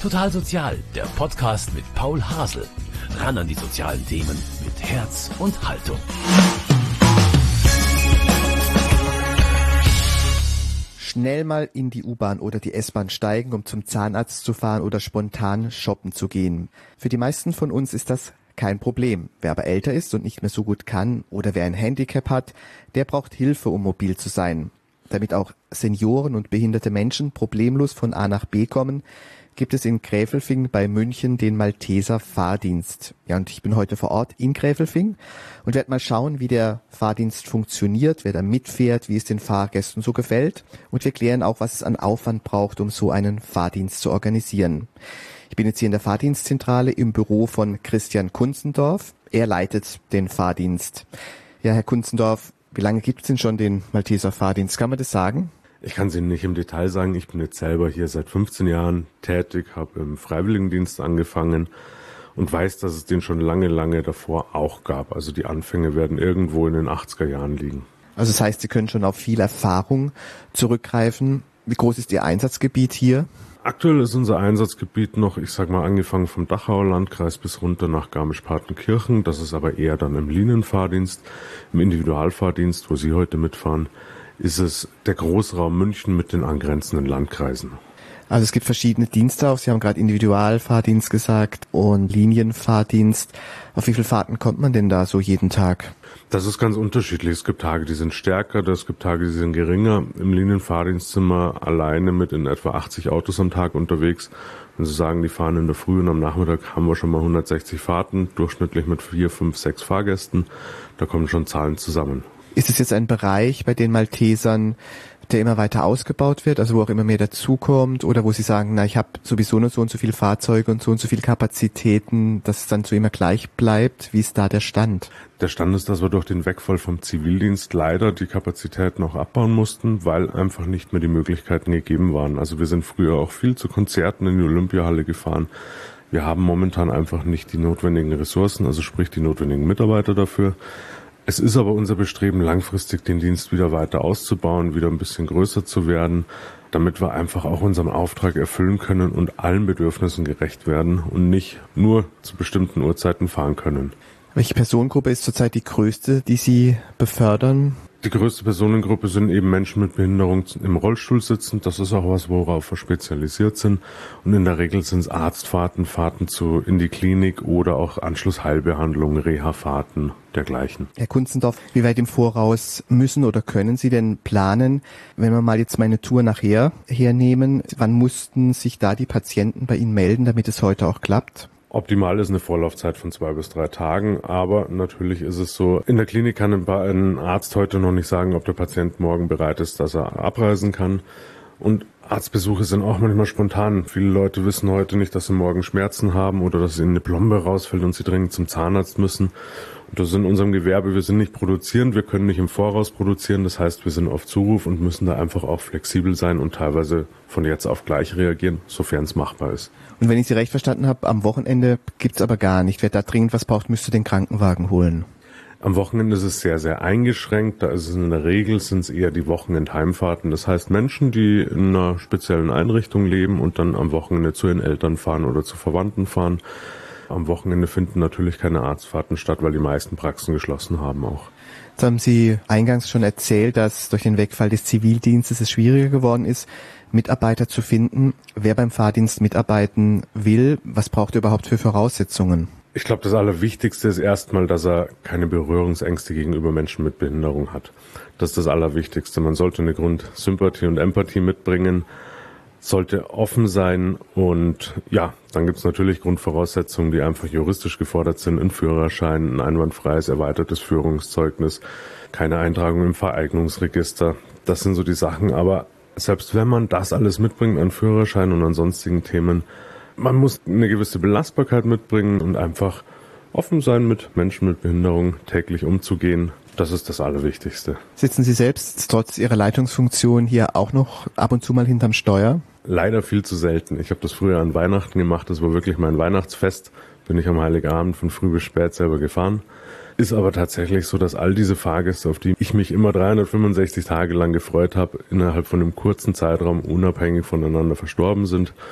Total Sozial, der Podcast mit Paul Hasel. Ran an die sozialen Themen mit Herz und Haltung. Schnell mal in die U-Bahn oder die S-Bahn steigen, um zum Zahnarzt zu fahren oder spontan shoppen zu gehen. Für die meisten von uns ist das kein Problem. Wer aber älter ist und nicht mehr so gut kann oder wer ein Handicap hat, der braucht Hilfe, um mobil zu sein. Damit auch Senioren und behinderte Menschen problemlos von A nach B kommen, gibt es in Gräfelfing bei München den Malteser Fahrdienst. Ja, und ich bin heute vor Ort in Gräfelfing und werde mal schauen, wie der Fahrdienst funktioniert, wer da mitfährt, wie es den Fahrgästen so gefällt. Und wir klären auch, was es an Aufwand braucht, um so einen Fahrdienst zu organisieren. Ich bin jetzt hier in der Fahrdienstzentrale im Büro von Christian Kunzendorf. Er leitet den Fahrdienst. Ja, Herr Kunzendorf, wie lange gibt es denn schon den Malteser Fahrdienst? Kann man das sagen? Ich kann es Ihnen nicht im Detail sagen. Ich bin jetzt selber hier seit 15 Jahren tätig, habe im Freiwilligendienst angefangen und weiß, dass es den schon lange davor auch gab. Also die Anfänge werden irgendwo in den 80er Jahren liegen. Also das heißt, Sie können schon auf viel Erfahrung zurückgreifen. Wie groß ist Ihr Einsatzgebiet hier? Aktuell ist unser Einsatzgebiet noch, angefangen vom Dachauer Landkreis bis runter nach Garmisch-Partenkirchen. Das ist aber eher dann im Linienfahrdienst, im Individualfahrdienst, wo Sie heute mitfahren, ist es der Großraum München mit den angrenzenden Landkreisen. Also es gibt verschiedene Dienste auch. Sie haben gerade Individualfahrdienst gesagt und Linienfahrdienst. Auf wie viele Fahrten kommt man denn da so jeden Tag? Das ist ganz unterschiedlich. Es gibt Tage, die sind stärker, es gibt Tage, die sind geringer. Im Linienfahrdienst sind wir alleine mit in etwa 80 Autos am Tag unterwegs. Wenn Sie sagen, die fahren in der Früh und am Nachmittag haben wir schon mal 160 Fahrten, durchschnittlich mit 4, 5, 6 Fahrgästen. Da kommen schon Zahlen zusammen. Ist es jetzt ein Bereich bei den Maltesern, der immer weiter ausgebaut wird, also wo auch immer mehr dazukommt, oder wo Sie sagen, na, ich habe sowieso nur so und so viele Fahrzeuge und so viele Kapazitäten, dass es dann so immer gleich bleibt? Wie ist da der Stand? Der Stand ist, dass wir durch den Wegfall vom Zivildienst leider die Kapazitäten auch abbauen mussten, weil einfach nicht mehr die Möglichkeiten gegeben waren. Also wir sind früher auch viel zu Konzerten in die Olympiahalle gefahren. Wir haben momentan einfach nicht die notwendigen Ressourcen, also sprich die notwendigen Mitarbeiter dafür. Es ist aber unser Bestreben, langfristig den Dienst wieder weiter auszubauen, wieder ein bisschen größer zu werden, damit wir einfach auch unseren Auftrag erfüllen können und allen Bedürfnissen gerecht werden und nicht nur zu bestimmten Uhrzeiten fahren können. Welche Personengruppe ist zurzeit die größte, die Sie befördern? Die größte Personengruppe sind eben Menschen mit Behinderung im Rollstuhl sitzend. Das ist auch was, worauf wir spezialisiert sind. Und in der Regel sind es Arztfahrten, Fahrten in die Klinik oder auch Anschlussheilbehandlungen, Reha-Fahrten, dergleichen. Herr Kunzendorf, wie weit im Voraus müssen oder können Sie denn planen, wenn wir mal jetzt meine Tour nachher hernehmen, wann mussten sich da die Patienten bei Ihnen melden, damit es heute auch klappt? Optimal ist eine Vorlaufzeit von 2 bis 3 Tagen, aber natürlich ist es so, in der Klinik kann ein Arzt heute noch nicht sagen, ob der Patient morgen bereit ist, dass er abreisen kann. Und Arztbesuche sind auch manchmal spontan. Viele Leute wissen heute nicht, dass sie morgen Schmerzen haben oder dass ihnen eine Plombe rausfällt und sie dringend zum Zahnarzt müssen. Und das ist in unserem Gewerbe, wir sind nicht produzierend, wir können nicht im Voraus produzieren. Das heißt, wir sind auf Zuruf und müssen da einfach auch flexibel sein und teilweise von jetzt auf gleich reagieren, sofern es machbar ist. Und wenn ich Sie recht verstanden habe, am Wochenende gibt's aber gar nicht. Wer da dringend was braucht, müsste den Krankenwagen holen. Am Wochenende ist es sehr, sehr eingeschränkt. Da ist es in der Regel eher die Wochenendheimfahrten. Das heißt Menschen, die in einer speziellen Einrichtung leben und dann am Wochenende zu ihren Eltern fahren oder zu Verwandten fahren. Am Wochenende finden natürlich keine Arztfahrten statt, weil die meisten Praxen geschlossen haben auch. Jetzt haben Sie eingangs schon erzählt, dass durch den Wegfall des Zivildienstes es schwieriger geworden ist, Mitarbeiter zu finden. Wer beim Fahrdienst mitarbeiten will, was braucht er überhaupt für Voraussetzungen? Ich glaube, das Allerwichtigste ist erstmal, dass er keine Berührungsängste gegenüber Menschen mit Behinderung hat. Das ist das Allerwichtigste. Man sollte eine Grundsympathie und Empathie mitbringen, sollte offen sein und ja, dann gibt es natürlich Grundvoraussetzungen, die einfach juristisch gefordert sind. Ein Führerschein, ein einwandfreies, erweitertes Führungszeugnis, keine Eintragung im Vereignungsregister. Das sind so die Sachen, aber selbst wenn man das alles mitbringt an Führerschein und an sonstigen Themen, man muss eine gewisse Belastbarkeit mitbringen und einfach offen sein, mit Menschen mit Behinderung täglich umzugehen. Das ist das Allerwichtigste. Sitzen Sie selbst trotz Ihrer Leitungsfunktion hier auch noch ab und zu mal hinterm Steuer? Leider viel zu selten. Ich habe das früher an Weihnachten gemacht. Das war wirklich mein Weihnachtsfest. Bin ich am Heiligabend von früh bis spät selber gefahren. Ist aber tatsächlich so, dass all diese Fahrgäste, auf die ich mich immer 365 Tage lang gefreut habe, innerhalb von einem kurzen Zeitraum unabhängig voneinander verstorben sind.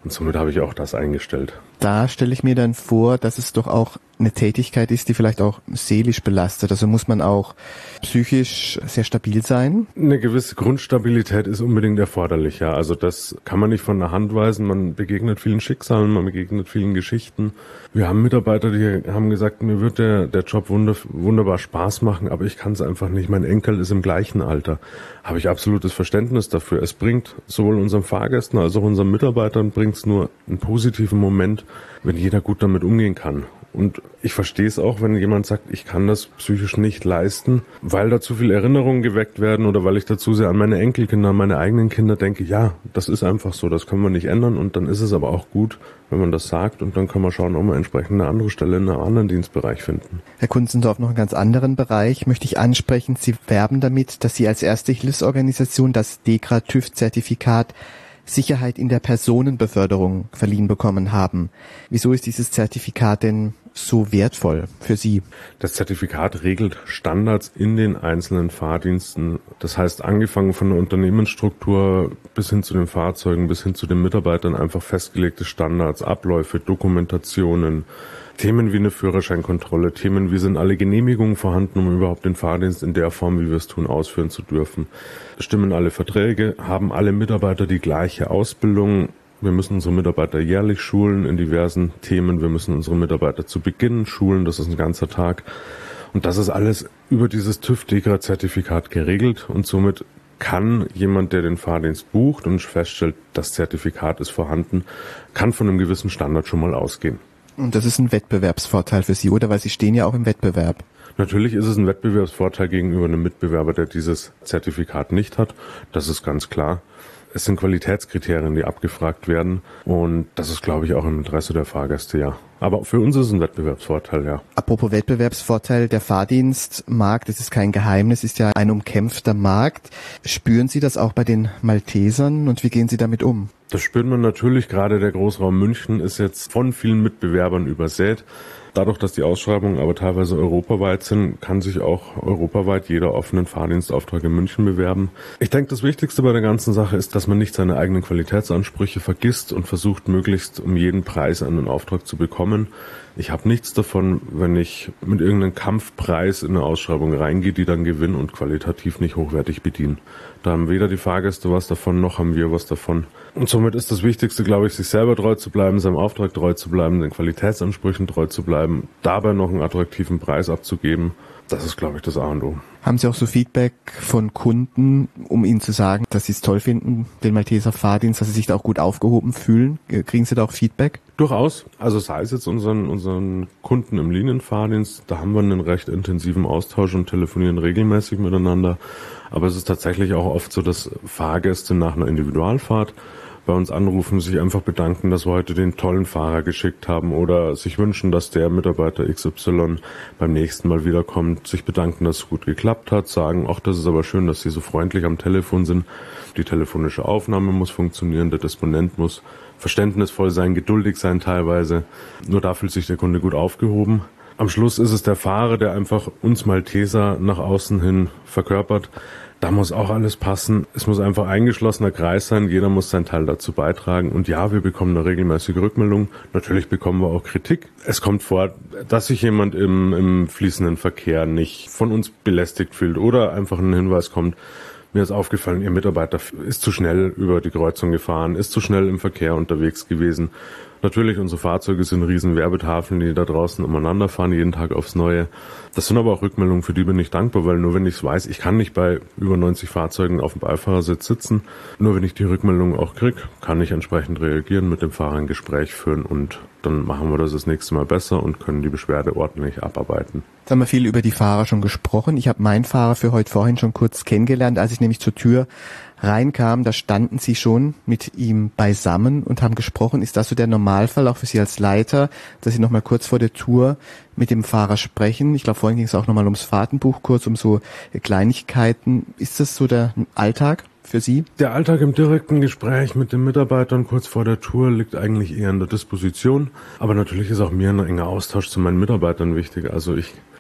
Und somit habe ich auch das eingestellt. Da stelle ich mir dann vor, dass es doch auch eine Tätigkeit ist, die vielleicht auch seelisch belastet. Also muss man auch psychisch sehr stabil sein? Eine gewisse Grundstabilität ist unbedingt erforderlich, ja. Also das kann man nicht von der Hand weisen. Man begegnet vielen Schicksalen, man begegnet vielen Geschichten. Wir haben Mitarbeiter, die haben gesagt, mir wird der Job wunderbar Spaß machen, aber ich kann es einfach nicht. Mein Enkel ist im gleichen Alter. Habe ich absolutes Verständnis dafür. Es bringt sowohl unseren Fahrgästen als auch unseren Mitarbeitern bringt es nur einen positiven Moment, wenn jeder gut damit umgehen kann. Und ich verstehe es auch, wenn jemand sagt, ich kann das psychisch nicht leisten, weil da zu viele Erinnerungen geweckt werden oder weil ich dazu sehr an meine Enkelkinder, an meine eigenen Kinder denke. Ja, das ist einfach so, das können wir nicht ändern und dann ist es aber auch gut, wenn man das sagt und dann können wir schauen, ob wir entsprechend eine andere Stelle in einem anderen Dienstbereich finden. Herr Kunzendorf, noch einen ganz anderen Bereich möchte ich ansprechen. Sie werben damit, dass Sie als erste Hilfsorganisation das DEKRA-TÜV-Zertifikat Sicherheit in der Personenbeförderung verliehen bekommen haben. Wieso ist dieses Zertifikat denn so wertvoll für Sie? Das Zertifikat regelt Standards in den einzelnen Fahrdiensten. Das heißt, angefangen von der Unternehmensstruktur bis hin zu den Fahrzeugen, bis hin zu den Mitarbeitern einfach festgelegte Standards, Abläufe, Dokumentationen, Themen wie eine Führerscheinkontrolle, Themen wie sind alle Genehmigungen vorhanden, um überhaupt den Fahrdienst in der Form, wie wir es tun, ausführen zu dürfen. Stimmen alle Verträge, haben alle Mitarbeiter die gleiche Ausbildung. Wir müssen unsere Mitarbeiter jährlich schulen in diversen Themen. Wir müssen unsere Mitarbeiter zu Beginn schulen, das ist ein ganzer Tag. Und das ist alles über dieses TÜV-DEKRA-Zertifikat geregelt und somit kann jemand, der den Fahrdienst bucht und feststellt, das Zertifikat ist vorhanden, kann von einem gewissen Standard schon mal ausgehen. Und das ist ein Wettbewerbsvorteil für Sie, oder? Weil Sie stehen ja auch im Wettbewerb. Natürlich ist es ein Wettbewerbsvorteil gegenüber einem Mitbewerber, der dieses Zertifikat nicht hat. Das ist ganz klar. Es sind Qualitätskriterien, die abgefragt werden. Und das ist, glaube ich, auch im Interesse der Fahrgäste, ja. Aber für uns ist es ein Wettbewerbsvorteil, ja. Apropos Wettbewerbsvorteil, der Fahrdienstmarkt, das ist kein Geheimnis, ist ja ein umkämpfter Markt. Spüren Sie das auch bei den Maltesern und wie gehen Sie damit um? Das spürt man natürlich. Gerade der Großraum München ist jetzt von vielen Mitbewerbern übersät. Dadurch, dass die Ausschreibungen aber teilweise europaweit sind, kann sich auch europaweit jeder offenen Fahrdienstauftrag in München bewerben. Ich denke, das Wichtigste bei der ganzen Sache ist, dass man nicht seine eigenen Qualitätsansprüche vergisst und versucht, möglichst um jeden Preis einen Auftrag zu bekommen. Ich habe nichts davon, wenn ich mit irgendeinem Kampfpreis in eine Ausschreibung reingehe, die dann gewinnen und qualitativ nicht hochwertig bedienen. Da haben weder die Fahrgäste was davon, noch haben wir was davon. Und somit ist das Wichtigste, glaube ich, sich selber treu zu bleiben, seinem Auftrag treu zu bleiben, den Qualitätsansprüchen treu zu bleiben, dabei noch einen attraktiven Preis abzugeben. Das ist, glaube ich, das A und O. Haben Sie auch so Feedback von Kunden, um Ihnen zu sagen, dass Sie es toll finden, den Malteser Fahrdienst, dass Sie sich da auch gut aufgehoben fühlen? Kriegen Sie da auch Feedback? Durchaus. Also sei es jetzt unseren Kunden im Linienfahrdienst, da haben wir einen recht intensiven Austausch und telefonieren regelmäßig miteinander. Aber es ist tatsächlich auch oft so, dass Fahrgäste nach einer Individualfahrt bei uns anrufen, sich einfach bedanken, dass wir heute den tollen Fahrer geschickt haben oder sich wünschen, dass der Mitarbeiter XY beim nächsten Mal wiederkommt, sich bedanken, dass es gut geklappt hat, sagen, ach, das ist aber schön, dass Sie so freundlich am Telefon sind. Die telefonische Aufnahme muss funktionieren, der Disponent muss verständnisvoll sein, geduldig sein teilweise. Nur da fühlt sich der Kunde gut aufgehoben. Am Schluss ist es der Fahrer, der einfach uns Malteser nach außen hin verkörpert. Da muss auch alles passen. Es muss einfach ein geschlossener Kreis sein. Jeder muss seinen Teil dazu beitragen. Und ja, wir bekommen eine regelmäßige Rückmeldung. Natürlich bekommen wir auch Kritik. Es kommt vor, dass sich jemand im fließenden Verkehr nicht von uns belästigt fühlt oder einfach ein Hinweis kommt. Mir ist aufgefallen, Ihr Mitarbeiter ist zu schnell über die Kreuzung gefahren, ist zu schnell im Verkehr unterwegs gewesen. Natürlich, unsere Fahrzeuge sind riesen Werbetafeln, die da draußen umeinander fahren, jeden Tag aufs Neue. Das sind aber auch Rückmeldungen, für die bin ich dankbar, weil nur wenn ich es weiß, ich kann nicht bei über 90 Fahrzeugen auf dem Beifahrersitz sitzen, nur wenn ich die Rückmeldungen auch kriege, kann ich entsprechend reagieren, mit dem Fahrer ein Gespräch führen und dann machen wir das nächste Mal besser und können die Beschwerde ordentlich abarbeiten. Jetzt haben wir viel über die Fahrer schon gesprochen. Ich habe meinen Fahrer für heute vorhin schon kurz kennengelernt, als ich nämlich zur Tür reinkam, da standen Sie schon mit ihm beisammen und haben gesprochen. Ist das so der Normalfall, auch für Sie als Leiter, dass Sie nochmal kurz vor der Tour mit dem Fahrer sprechen? Ich glaube, vorhin ging es auch nochmal ums Fahrtenbuch kurz, um so Kleinigkeiten. Ist das so der Alltag für Sie? Der Alltag im direkten Gespräch mit den Mitarbeitern kurz vor der Tour liegt eigentlich eher in der Disposition. Aber natürlich ist auch mir ein enger Austausch zu meinen Mitarbeitern wichtig. Also ich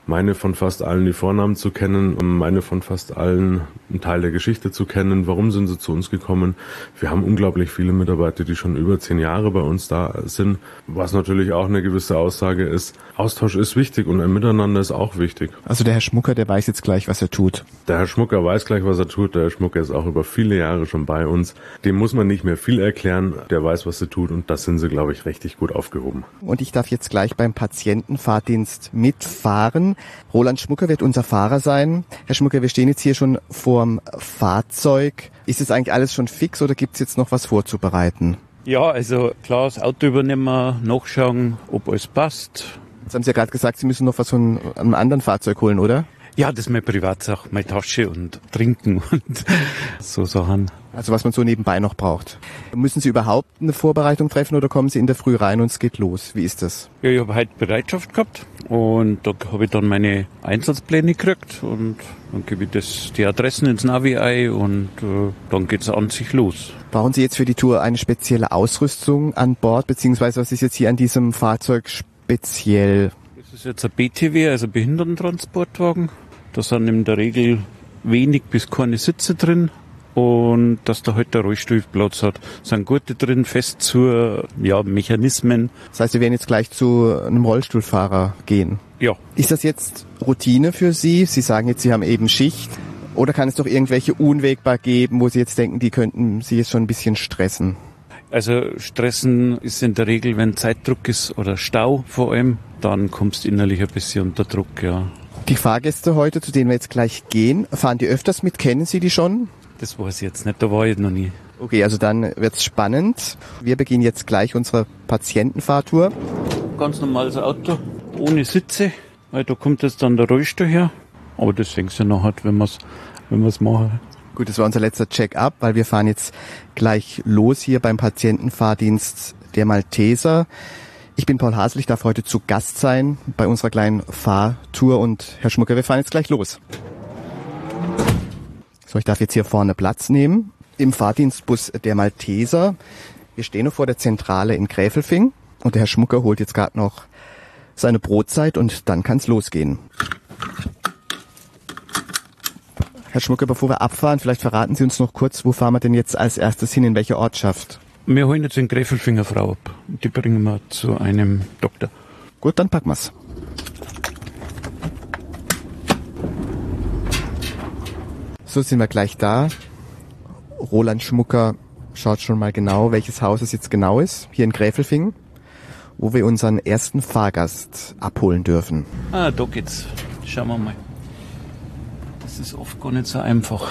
meine von fast allen die Vornamen zu kennen, meine von fast allen einen Teil der Geschichte zu kennen. Warum sind sie zu uns gekommen? Wir haben unglaublich viele Mitarbeiter, die schon über 10 Jahre bei uns da sind, was natürlich auch eine gewisse Aussage ist. Austausch ist wichtig und ein Miteinander ist auch wichtig. Also der Herr Schmucker, der weiß jetzt gleich, was er tut. Der Herr Schmucker weiß gleich, was er tut. Der Herr Schmucker ist auch über viele Jahre schon bei uns. Dem muss man nicht mehr viel erklären. Der weiß, was er tut und das sind sie, glaube ich, richtig gut aufgehoben. Und ich darf jetzt gleich beim Patientenfahrdienst mitfahren. Roland Schmucker wird unser Fahrer sein. Herr Schmucker, wir stehen jetzt hier schon vorm Fahrzeug. Ist es eigentlich alles schon fix oder gibt es jetzt noch was vorzubereiten? Ja, also klar, das Auto übernehmen, nachschauen, ob alles passt. Jetzt haben Sie ja gerade gesagt, Sie müssen noch was von einem anderen Fahrzeug holen, oder? Ja, das ist meine Privatsache, meine Tasche und Trinken und so Sachen. Also was man so nebenbei noch braucht. Müssen Sie überhaupt eine Vorbereitung treffen oder kommen Sie in der Früh rein und es geht los? Wie ist das? Ja, ich habe heute Bereitschaft gehabt und da habe ich dann meine Einsatzpläne gekriegt und dann gebe ich die Adressen ins Navi ein und dann geht's an sich los. Brauchen Sie jetzt für die Tour eine spezielle Ausrüstung an Bord, beziehungsweise was ist jetzt hier an diesem Fahrzeug speziell? Das ist jetzt ein BTW, also Behindertentransportwagen. Da sind in der Regel wenig bis keine Sitze drin. Und dass da halt der Rollstuhl Platz hat. Sind Gurte drin, fest zu Mechanismen. Das heißt, wir werden jetzt gleich zu einem Rollstuhlfahrer gehen. Ja. Ist das jetzt Routine für Sie? Sie sagen jetzt, Sie haben eben Schicht. Oder kann es doch irgendwelche Unwägbar geben, wo Sie jetzt denken, die könnten Sie jetzt schon ein bisschen stressen? Also stressen ist in der Regel, wenn Zeitdruck ist oder Stau vor allem, dann kommst du innerlich ein bisschen unter Druck, ja. Die Fahrgäste heute, zu denen wir jetzt gleich gehen, fahren die öfters mit? Kennen Sie die schon? Das weiß ich jetzt nicht, da war ich noch nie. Okay, also dann wird's spannend. Wir beginnen jetzt gleich unsere Patientenfahrtour. Ganz normales Auto, ohne Sitze, weil da kommt jetzt dann der Rollstuhl her. Aber das denkst du nachher, wenn wir's machen. Gut, das war unser letzter Check-up, weil wir fahren jetzt gleich los hier beim Patientenfahrdienst der Malteser. Ich bin Paul Hasel, ich darf heute zu Gast sein bei unserer kleinen Fahrtour und Herr Schmucker, wir fahren jetzt gleich los. So, ich darf jetzt hier vorne Platz nehmen im Fahrdienstbus der Malteser. Wir stehen noch vor der Zentrale in Gräfelfing und der Herr Schmucker holt jetzt gerade noch seine Brotzeit und dann kann's losgehen. Herr Schmucker, bevor wir abfahren, vielleicht verraten Sie uns noch kurz, wo fahren wir denn jetzt als erstes hin, in welche Ortschaft? Wir holen jetzt in Gräfelfinger Frau ab. Die bringen wir zu einem Doktor. Gut, dann packen wir's. So sind wir gleich da. Roland Schmucker schaut schon mal genau, welches Haus es jetzt genau ist, hier in Gräfelfing, wo wir unseren ersten Fahrgast abholen dürfen. Ah, da geht's. Schauen wir mal. Das ist oft gar nicht so einfach.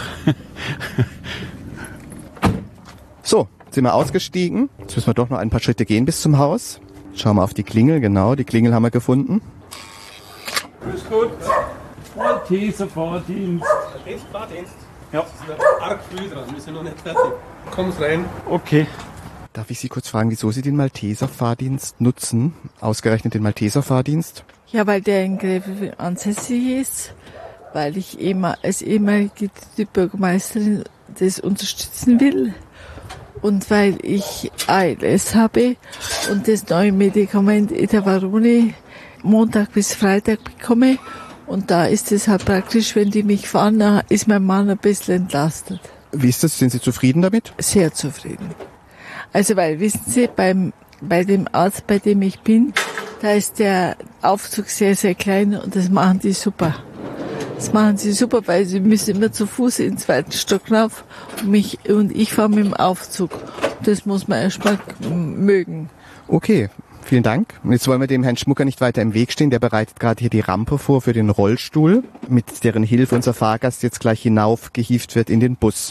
So, sind wir ausgestiegen. Jetzt müssen wir doch noch ein paar Schritte gehen bis zum Haus. Schauen wir auf die Klingel, genau, die Klingel haben wir gefunden. Grüß Gott. Malteser Fahrdienst. Fahrdienst? Ja. Wir sind arg früh dran, wir sind noch nicht fertig. Komm rein. Okay. Darf ich Sie kurz fragen, wieso Sie den Malteser Fahrdienst nutzen? Ausgerechnet den Malteser Fahrdienst? Ja, weil der in Gräfelfing ansässig ist, weil ich als ehemalige Bürgermeisterin das unterstützen will und weil ich ALS habe und das neue Medikament Etavarone Montag bis Freitag bekomme. Und da ist es halt praktisch, wenn die mich fahren, dann ist mein Mann ein bisschen entlastet. Wie ist das? Sind Sie zufrieden damit? Sehr zufrieden. Also, weil, wissen Sie, bei dem Arzt, bei dem ich bin, da ist der Aufzug sehr, sehr klein und das machen die super. Das machen sie super, weil sie müssen immer zu Fuß in den 2. Stock rauf und ich fahre mit dem Aufzug. Das muss man erstmal mögen. Okay. Vielen Dank. Und jetzt wollen wir dem Herrn Schmucker nicht weiter im Weg stehen. Der bereitet gerade hier die Rampe vor für den Rollstuhl, mit deren Hilfe unser Fahrgast jetzt gleich hinauf gehievt wird in den Bus.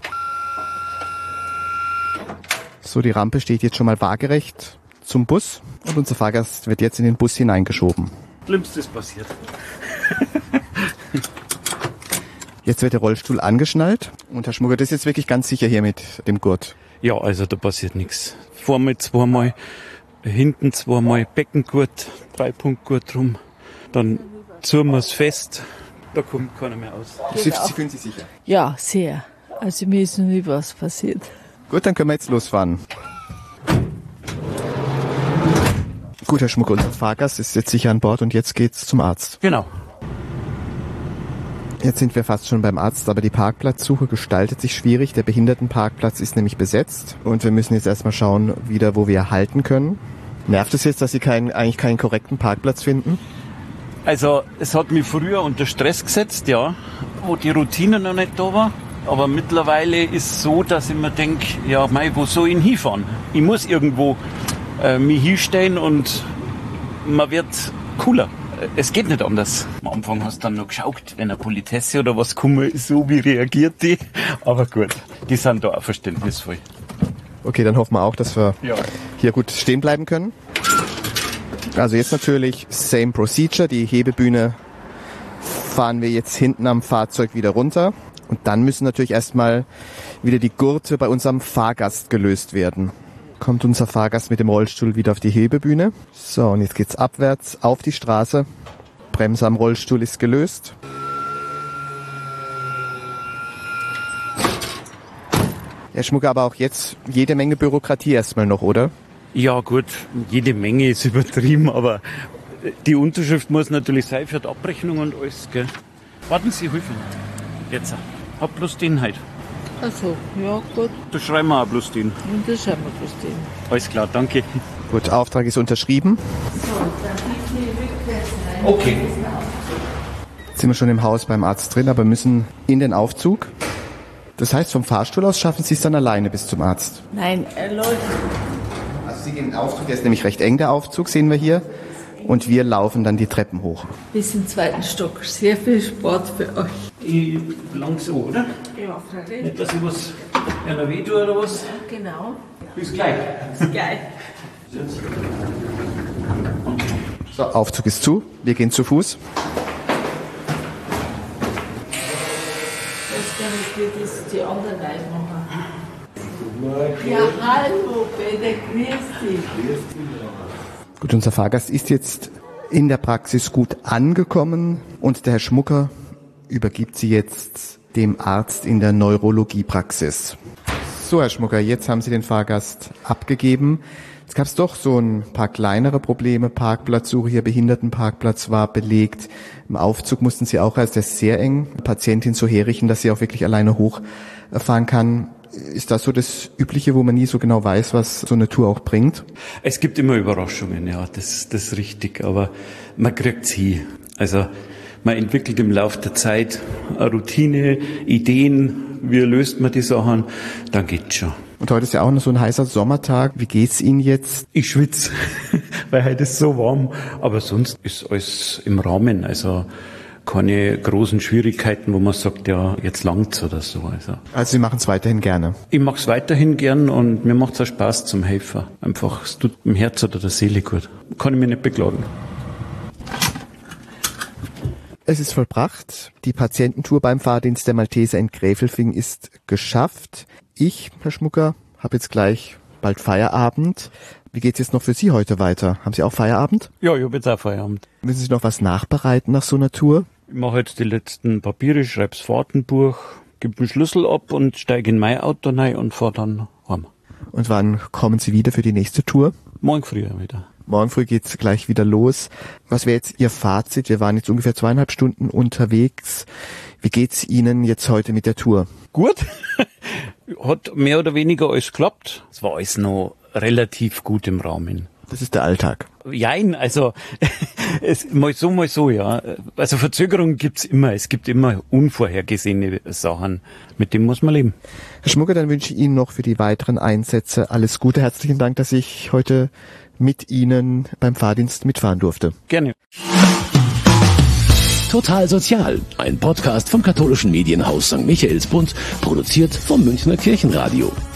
So, die Rampe steht jetzt schon mal waagerecht zum Bus und unser Fahrgast wird jetzt in den Bus hineingeschoben. Schlimmstes passiert. Jetzt wird der Rollstuhl angeschnallt und Herr Schmucker, das ist jetzt wirklich ganz sicher hier mit dem Gurt. Ja, also da passiert nichts. Vormal zweimal. Hinten zweimal Beckengurt, 3-Punkt-Gurt drum. Dann ziehen wir es fest. Da kommt keiner mehr aus. Genau. Sie fühlen sich sicher? Ja, sehr. Also mir ist noch nie was passiert. Gut, dann können wir jetzt losfahren. Gut, Herr Schmucker, unser Fahrgast ist jetzt sicher an Bord und jetzt geht's zum Arzt. Genau. Jetzt sind wir fast schon beim Arzt, aber die Parkplatzsuche gestaltet sich schwierig. Der Behindertenparkplatz ist nämlich besetzt und wir müssen jetzt erstmal schauen, wieder wo wir halten können. Nervt es jetzt, dass Sie eigentlich keinen korrekten Parkplatz finden? Also es hat mich früher unter Stress gesetzt, ja, wo die Routine noch nicht da war. Aber mittlerweile ist es so, dass ich mir denke, ja mei, wo soll ich denn hinfahren? Ich muss irgendwo mich hinstellen und man wird cooler. Es geht nicht anders. Am Anfang hast du dann noch geschaut, wenn eine Politesse oder was kommt, so wie reagiert die. Aber gut, die sind da auch verständnisvoll. Okay, dann hoffen wir auch, dass wir hier gut stehen bleiben können. Also jetzt natürlich same procedure. Die Hebebühne fahren wir jetzt hinten am Fahrzeug wieder runter. Und dann müssen natürlich erstmal wieder die Gurte bei unserem Fahrgast gelöst werden. Kommt unser Fahrgast mit dem Rollstuhl wieder auf die Hebebühne. So, und jetzt geht's abwärts auf die Straße. Bremse am Rollstuhl ist gelöst. Herr Schmucker, aber auch jetzt jede Menge Bürokratie erstmal noch, oder? Ja gut, jede Menge ist übertrieben, aber die Unterschrift muss natürlich sein für die Abrechnung und alles, gell? Warten Sie, helfen. Jetzt. Hab bloß den halt. Ach so, ja gut. Da schreiben wir auch bloß den. Und das schauen wir bloß den. Alles klar, danke. Gut, Auftrag ist unterschrieben. Okay. Jetzt sind wir schon im Haus beim Arzt drin, aber müssen in den Aufzug. Das heißt, vom Fahrstuhl aus schaffen Sie es dann alleine bis zum Arzt? Nein, er läuft. Also Sie gehen in den Aufzug, der ist nämlich recht eng, der Aufzug, sehen wir hier. Und wir laufen dann die Treppen hoch. Bis zum 2. Stock. Sehr viel Sport für euch. Ich lang so, oder? Ja, freilich. Nicht, dass ich was einer weh tue oder was? Genau. Bis gleich. Geil. So, Aufzug ist zu. Wir gehen zu Fuß. Jetzt kann ich dir das die anderen reinmachen. Ja, hallo, Bede, grüß dich. Gut, unser Fahrgast ist jetzt in der Praxis gut angekommen und der Herr Schmucker übergibt sie jetzt dem Arzt in der Neurologiepraxis. So, Herr Schmucker, jetzt haben Sie den Fahrgast abgegeben. Jetzt gab es doch so ein paar kleinere Probleme. Parkplatzsuche hier, Behindertenparkplatz war belegt. Im Aufzug mussten Sie auch, als der ist sehr eng, die Patientin so herrichten, dass sie auch wirklich alleine hochfahren kann. Ist das so das Übliche, wo man nie so genau weiß, was so eine Tour auch bringt? Es gibt immer Überraschungen, ja, das ist richtig, aber man kriegt sie. Also man entwickelt im Laufe der Zeit eine Routine, Ideen, wie löst man die Sachen, dann geht's schon. Und heute ist ja auch noch so ein heißer Sommertag. Wie geht's Ihnen jetzt? Ich schwitze, weil heute ist so warm, aber sonst ist alles im Rahmen, also keine großen Schwierigkeiten, wo man sagt, ja, jetzt langt's oder so. Also Sie machen es weiterhin gerne? Ich mache es weiterhin gern und mir macht's auch Spaß zum Helfen. Einfach, es tut dem Herz oder der Seele gut. Kann ich mich nicht beklagen. Es ist vollbracht. Die Patiententour beim Fahrdienst der Malteser in Gräfelfing ist geschafft. Ich, Herr Schmucker, habe jetzt gleich bald Feierabend. Wie geht's jetzt noch für Sie heute weiter? Haben Sie auch Feierabend? Ja, ich habe jetzt auch Feierabend. Müssen Sie noch was nachbereiten nach so einer Tour? Ich mache jetzt die letzten Papiere, schreib's Fahrtenbuch, gebe den Schlüssel ab und steige in mein Auto rein und fahre dann heim. Und wann kommen Sie wieder für die nächste Tour? Morgen früh wieder. Morgen früh geht's gleich wieder los. Was wäre jetzt Ihr Fazit? Wir waren jetzt ungefähr 2,5 Stunden unterwegs. Wie geht's Ihnen jetzt heute mit der Tour? Gut. Hat mehr oder weniger alles geklappt. Es war alles noch relativ gut im Rahmen. Das ist der Alltag. Jein, also mal so, ja. Also Verzögerungen gibt's immer. Es gibt immer unvorhergesehene Sachen. Mit dem muss man leben. Herr Schmucker, dann wünsche ich Ihnen noch für die weiteren Einsätze alles Gute. Herzlichen Dank, dass ich heute mit Ihnen beim Fahrdienst mitfahren durfte. Gerne. Total Sozial, ein Podcast vom katholischen Medienhaus St. Michaelsbund, produziert vom Münchner Kirchenradio.